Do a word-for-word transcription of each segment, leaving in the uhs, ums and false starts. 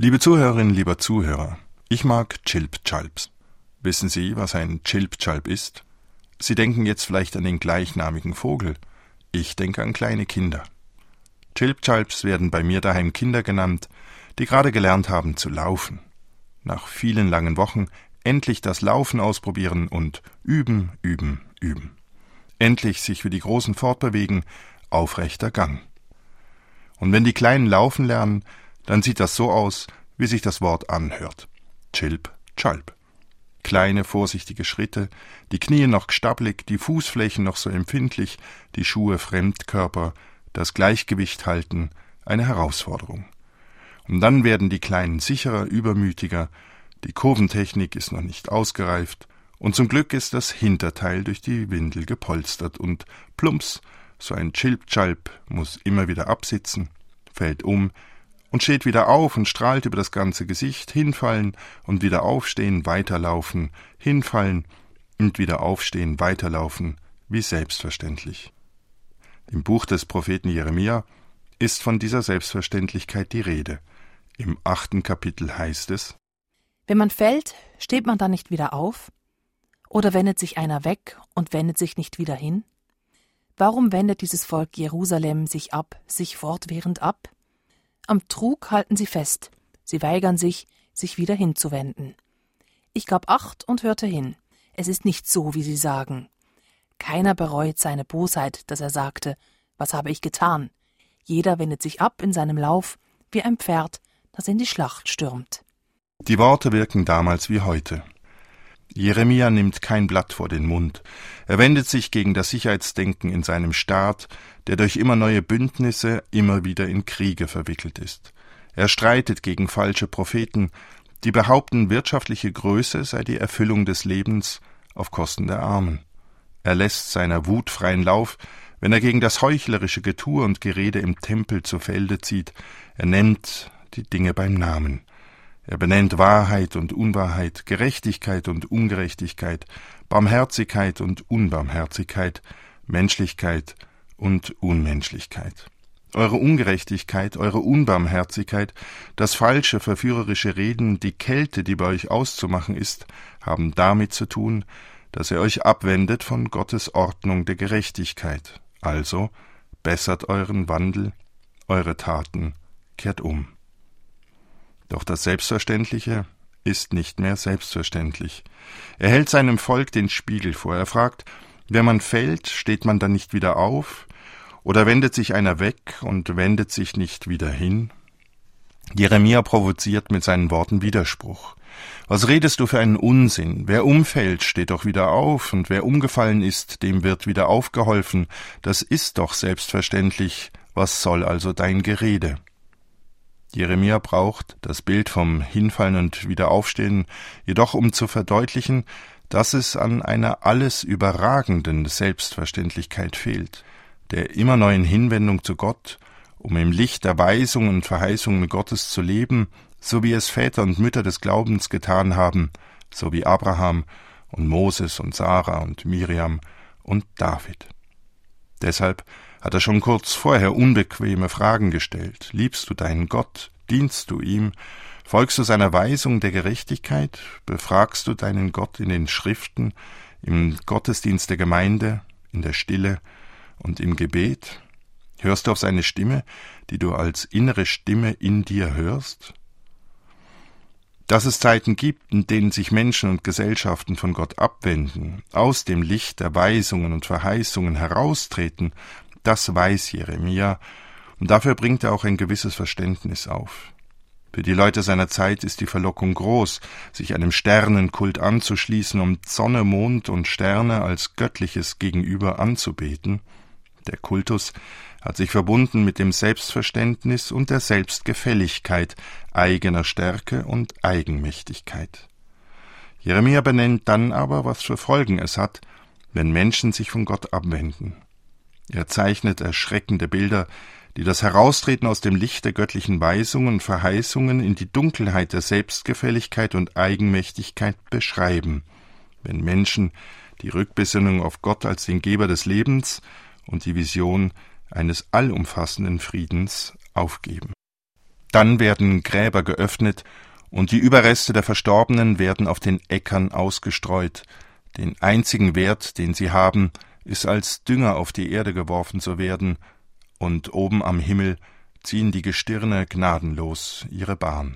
Liebe Zuhörerinnen, lieber Zuhörer, ich mag Chilpchalps. Wissen Sie, was ein Chilpchalp ist? Sie denken jetzt vielleicht an den gleichnamigen Vogel. Ich denke an kleine Kinder. Chilpchalps werden bei mir daheim Kinder genannt, die gerade gelernt haben zu laufen. Nach vielen langen Wochen endlich das Laufen ausprobieren und üben, üben, üben. Endlich sich für die Großen fortbewegen, aufrechter Gang. Und wenn die Kleinen laufen lernen, dann sieht das so aus, wie sich das Wort anhört. Chilp, Chalp. Kleine, vorsichtige Schritte, die Knie noch gstabbelig, die Fußflächen noch so empfindlich, die Schuhe Fremdkörper, das Gleichgewicht halten, eine Herausforderung. Und dann werden die Kleinen sicherer, übermütiger, die Kurventechnik ist noch nicht ausgereift, und zum Glück ist das Hinterteil durch die Windel gepolstert und plumps, so ein Chilpchalp muss immer wieder absitzen, fällt um und steht wieder auf und strahlt über das ganze Gesicht, hinfallen und wieder aufstehen, weiterlaufen, hinfallen und wieder aufstehen, weiterlaufen, wie selbstverständlich. Im Buch des Propheten Jeremia ist von dieser Selbstverständlichkeit die Rede. Im achten Kapitel heißt es: Wenn man fällt, steht man dann nicht wieder auf? Oder wendet sich einer weg und wendet sich nicht wieder hin? Warum wendet dieses Volk Jerusalem sich ab, sich fortwährend ab? Am Trug halten sie fest, sie weigern sich, sich wieder hinzuwenden. Ich gab Acht und hörte hin, es ist nicht so, wie sie sagen. Keiner bereut seine Bosheit, dass er sagte, was habe ich getan? Jeder wendet sich ab in seinem Lauf, wie ein Pferd, das in die Schlacht stürmt. Die Worte wirken damals wie heute. Jeremia nimmt kein Blatt vor den Mund. Er wendet sich gegen das Sicherheitsdenken in seinem Staat, der durch immer neue Bündnisse immer wieder in Kriege verwickelt ist. Er streitet gegen falsche Propheten, die behaupten, wirtschaftliche Größe sei die Erfüllung des Lebens auf Kosten der Armen. Er lässt seiner Wut freien Lauf, wenn er gegen das heuchlerische Getue und Gerede im Tempel zu Felde zieht. Er nennt die Dinge beim Namen. Er benennt Wahrheit und Unwahrheit, Gerechtigkeit und Ungerechtigkeit, Barmherzigkeit und Unbarmherzigkeit, Menschlichkeit und Unmenschlichkeit. Eure Ungerechtigkeit, eure Unbarmherzigkeit, das falsche, verführerische Reden, die Kälte, die bei euch auszumachen ist, haben damit zu tun, dass ihr euch abwendet von Gottes Ordnung der Gerechtigkeit. Also bessert euren Wandel, eure Taten, kehrt um. Doch das Selbstverständliche ist nicht mehr selbstverständlich. Er hält seinem Volk den Spiegel vor. Er fragt, wenn man fällt, steht man dann nicht wieder auf? Oder wendet sich einer weg und wendet sich nicht wieder hin? Jeremia provoziert mit seinen Worten Widerspruch. Was redest du für einen Unsinn? Wer umfällt, steht doch wieder auf, und wer umgefallen ist, dem wird wieder aufgeholfen. Das ist doch selbstverständlich. Was soll also dein Gerede? Jeremia braucht das Bild vom Hinfallen und Wiederaufstehen, jedoch um zu verdeutlichen, dass es an einer alles überragenden Selbstverständlichkeit fehlt, der immer neuen Hinwendung zu Gott, um im Licht der Weisungen und Verheißungen Gottes zu leben, so wie es Väter und Mütter des Glaubens getan haben, so wie Abraham und Moses und Sarah und Miriam und David. Deshalb hat er schon kurz vorher unbequeme Fragen gestellt. Liebst du deinen Gott? Dienst du ihm? Folgst du seiner Weisung der Gerechtigkeit? Befragst du deinen Gott in den Schriften, im Gottesdienst der Gemeinde, in der Stille und im Gebet? Hörst du auf seine Stimme, die du als innere Stimme in dir hörst? Dass es Zeiten gibt, in denen sich Menschen und Gesellschaften von Gott abwenden, aus dem Licht der Weisungen und Verheißungen heraustreten, das weiß Jeremia, und dafür bringt er auch ein gewisses Verständnis auf. Für die Leute seiner Zeit ist die Verlockung groß, sich einem Sternenkult anzuschließen, um Sonne, Mond und Sterne als Göttliches gegenüber anzubeten. Der Kultus hat sich verbunden mit dem Selbstverständnis und der Selbstgefälligkeit eigener Stärke und Eigenmächtigkeit. Jeremia benennt dann aber, was für Folgen es hat, wenn Menschen sich von Gott abwenden. Er zeichnet erschreckende Bilder, die das Heraustreten aus dem Licht der göttlichen Weisungen und Verheißungen in die Dunkelheit der Selbstgefälligkeit und Eigenmächtigkeit beschreiben, wenn Menschen die Rückbesinnung auf Gott als den Geber des Lebens und die Vision eines allumfassenden Friedens aufgeben. Dann werden Gräber geöffnet und die Überreste der Verstorbenen werden auf den Äckern ausgestreut. Den einzigen Wert, den sie haben, ist als Dünger auf die Erde geworfen zu werden, und oben am Himmel ziehen die Gestirne gnadenlos ihre Bahn.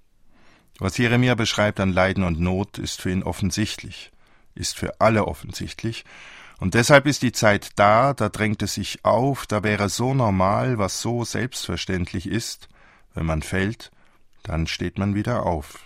Was Jeremia beschreibt an Leiden und Not, ist für ihn offensichtlich, ist für alle offensichtlich, und deshalb ist die Zeit da, da drängt es sich auf, da wäre so normal, was so selbstverständlich ist. Wenn man fällt, dann steht man wieder auf.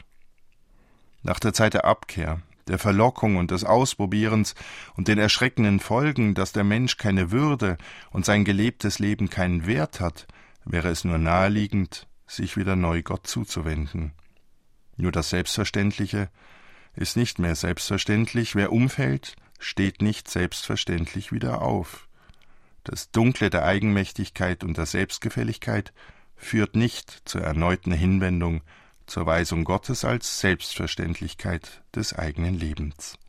Nach der Zeit der Abkehr, der Verlockung und des Ausprobierens und den erschreckenden Folgen, dass der Mensch keine Würde und sein gelebtes Leben keinen Wert hat, wäre es nur naheliegend, sich wieder neu Gott zuzuwenden. Nur das Selbstverständliche ist nicht mehr selbstverständlich. Wer umfällt, steht nicht selbstverständlich wieder auf. Das Dunkle der Eigenmächtigkeit und der Selbstgefälligkeit führt nicht zur erneuten Hinwendung zur Weisung Gottes als Selbstverständlichkeit des eigenen Lebens.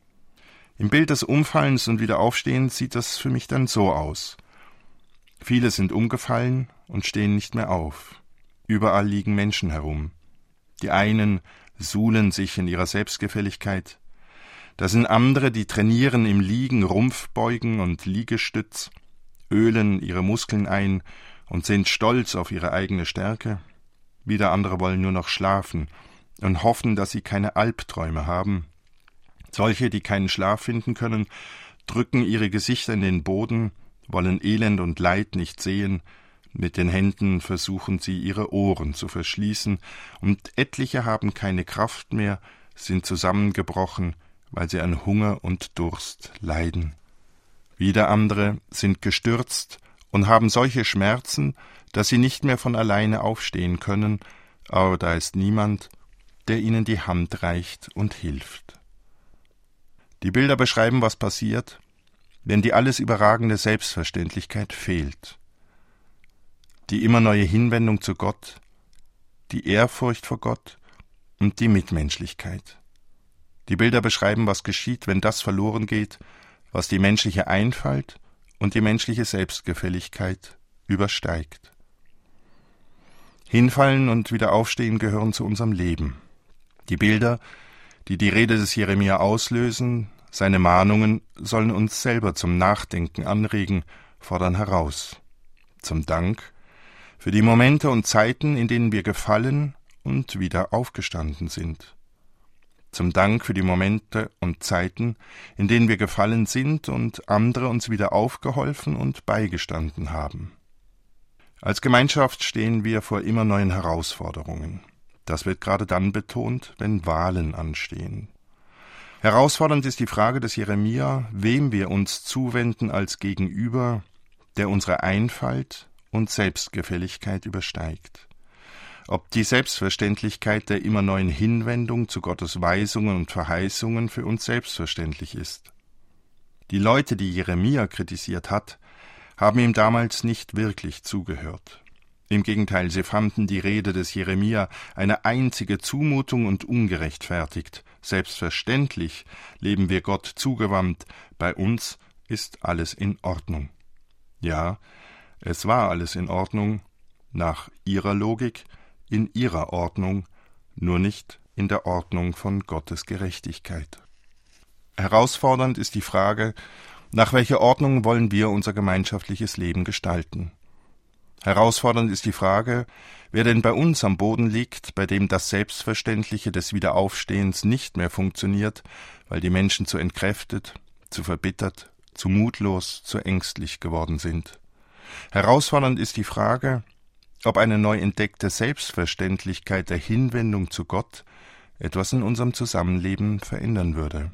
Im Bild des Umfallens und Wiederaufstehens sieht das für mich dann so aus. Viele sind umgefallen und stehen nicht mehr auf. Überall liegen Menschen herum. Die einen suhlen sich in ihrer Selbstgefälligkeit. Da sind andere, die trainieren im Liegen Rumpfbeugen und Liegestütz, ölen ihre Muskeln ein und sind stolz auf ihre eigene Stärke. Wieder andere wollen nur noch schlafen und hoffen, dass sie keine Albträume haben. Solche, die keinen Schlaf finden können, drücken ihre Gesichter in den Boden, wollen Elend und Leid nicht sehen, mit den Händen versuchen sie ihre Ohren zu verschließen, und etliche haben keine Kraft mehr, sind zusammengebrochen, weil sie an Hunger und Durst leiden. Wieder andere sind gestürzt und haben solche Schmerzen, dass sie nicht mehr von alleine aufstehen können, aber da ist niemand, der ihnen die Hand reicht und hilft. Die Bilder beschreiben, was passiert, wenn die alles überragende Selbstverständlichkeit fehlt. Die immer neue Hinwendung zu Gott, die Ehrfurcht vor Gott und die Mitmenschlichkeit. Die Bilder beschreiben, was geschieht, wenn das verloren geht, was die menschliche Einfalt und die menschliche Selbstgefälligkeit übersteigt. Hinfallen und wieder aufstehen gehören zu unserem Leben. Die Bilder, die die Rede des Jeremia auslösen, seine Mahnungen, sollen uns selber zum Nachdenken anregen, fordern heraus. Zum Dank für die Momente und Zeiten, in denen wir gefallen und wieder aufgestanden sind. Zum Dank für die Momente und Zeiten, in denen wir gefallen sind und andere uns wieder aufgeholfen und beigestanden haben. Als Gemeinschaft stehen wir vor immer neuen Herausforderungen. Das wird gerade dann betont, wenn Wahlen anstehen. Herausfordernd ist die Frage des Jeremia, wem wir uns zuwenden als Gegenüber, der unsere Einfalt und Selbstgefälligkeit übersteigt. Ob die Selbstverständlichkeit der immer neuen Hinwendung zu Gottes Weisungen und Verheißungen für uns selbstverständlich ist. Die Leute, die Jeremia kritisiert hat, haben ihm damals nicht wirklich zugehört. Im Gegenteil, sie fanden die Rede des Jeremia eine einzige Zumutung und ungerechtfertigt. Selbstverständlich leben wir Gott zugewandt, bei uns ist alles in Ordnung. Ja, es war alles in Ordnung, nach ihrer Logik, in ihrer Ordnung, nur nicht in der Ordnung von Gottes Gerechtigkeit. Herausfordernd ist die Frage, nach welcher Ordnung wollen wir unser gemeinschaftliches Leben gestalten? Herausfordernd ist die Frage, wer denn bei uns am Boden liegt, bei dem das Selbstverständliche des Wiederaufstehens nicht mehr funktioniert, weil die Menschen zu entkräftet, zu verbittert, zu mutlos, zu ängstlich geworden sind. Herausfordernd ist die Frage, ob eine neu entdeckte Selbstverständlichkeit der Hinwendung zu Gott etwas in unserem Zusammenleben verändern würde.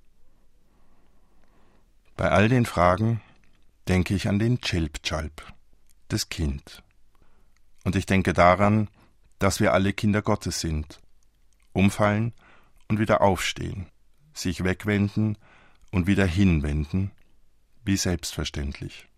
Bei all den Fragen denke ich an den Tschilp-Tschalp, das Kind. Und ich denke daran, dass wir alle Kinder Gottes sind, umfallen und wieder aufstehen, sich wegwenden und wieder hinwenden, wie selbstverständlich.